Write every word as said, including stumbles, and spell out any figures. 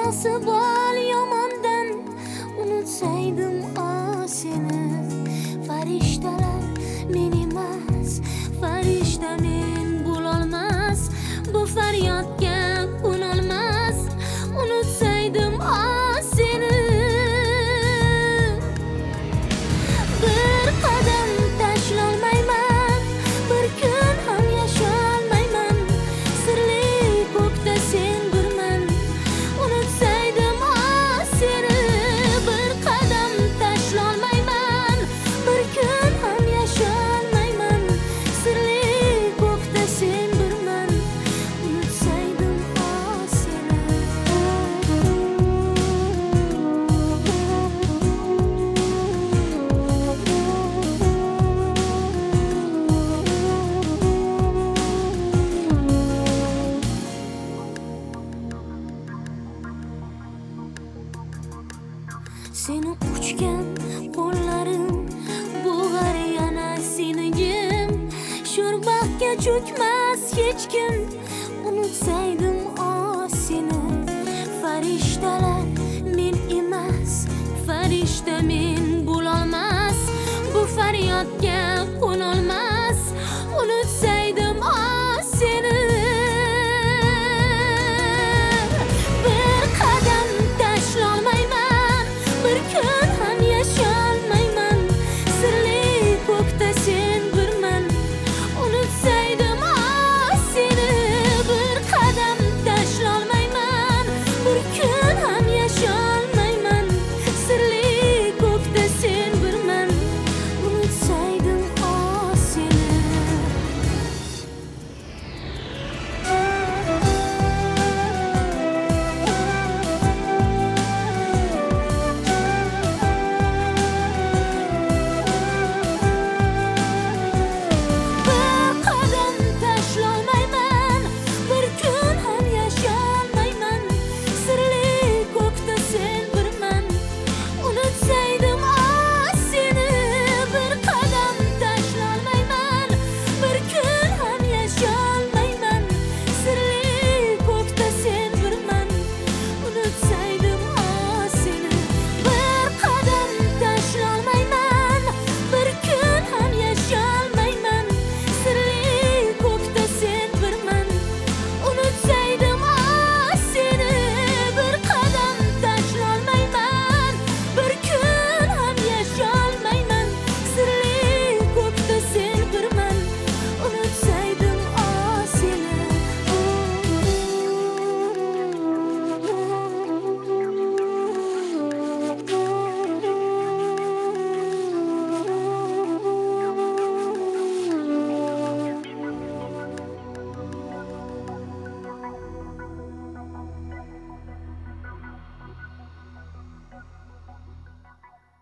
nasib ol yomondan unutsaydim o seni. Farishtalar men emas, farishta men bo'lolmas, bu faryodga qo'nolmas, unutsaydim o seni. Bir qadam tashlolmayman, bir kun ham yasholmayman, sirli ko'kda sen birman, unutsaydim o seni. Bir qadam tashlolmayman, bir kun ham yasholmayman, sirli ko'kda sen birman, unutsaydim o seni. Seni quchgan qo'llarim bo'g'ar yana seni jim, sho'rbaxga cho'kmas hech kim, unutsaydim o seni. Farishtalar men emas, farishta men